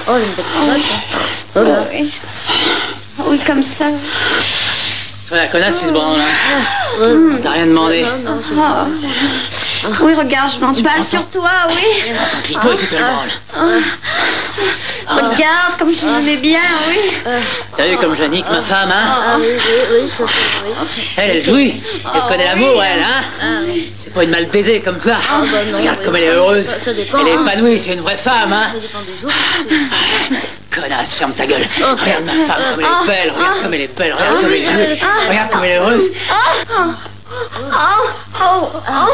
Oh, elle a une belle cravate. Oh là. Oui. Oui, comme ça. Ouais, la connasse, tu te branles, hein. T'as rien demandé. Non, c'est bon. Oui, regarde, je m'emballe sur toi, oui. Ton clito et tu te le branles. Regarde comme je m'aimais bien, oui. T'as vu comme je nique ma femme, hein? Ah oui, ça c'est vrai. Elle jouit. Elle connaît l'amour, elle, hein? Ah oui. C'est pas une mal baisée comme toi. Ah bah non. Regarde oui. comme elle est heureuse. Ça dépend. Elle est hein. épanouie, c'est une vraie femme, hein? Ça dépend des jours. Connasse, ferme ta gueule. Regarde ma femme comme elle est belle. Regarde comme elle est belle. Regarde comme elle est jolie. Regarde comme elle est heureuse.